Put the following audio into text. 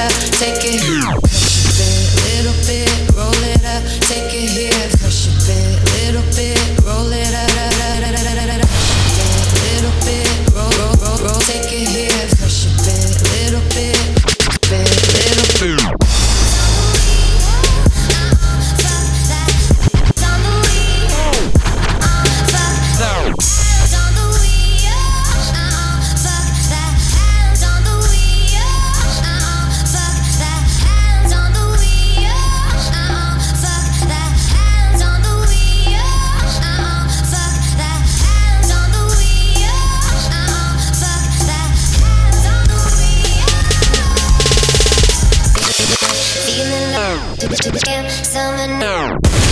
up, take it here. Crush a little bit, roll it up, take it here. Crush a little bit, roll it up, little bit, roll, take it here. Crush a little bit, little bit. Summer now.